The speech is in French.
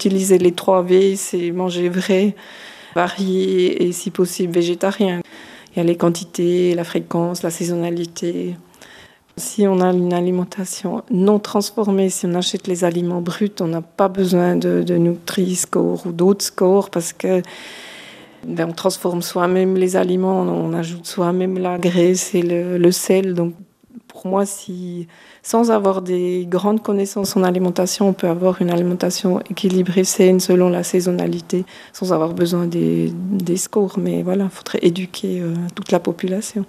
utiliser les 3 V, c'est manger vrai, varié et si possible végétarien. Il y a les quantités, la fréquence, la saisonnalité. Si on a une alimentation non transformée, si on achète les aliments bruts, on n'a pas besoin de Nutri-Score ou d'autres scores parce que on transforme soi-même les aliments, on ajoute soi-même la graisse et le sel. Donc pour moi, sans avoir des grandes connaissances en alimentation, on peut avoir une alimentation équilibrée, saine, selon la saisonnalité, sans avoir besoin des scores. Mais voilà, il faudrait éduquer toute la population.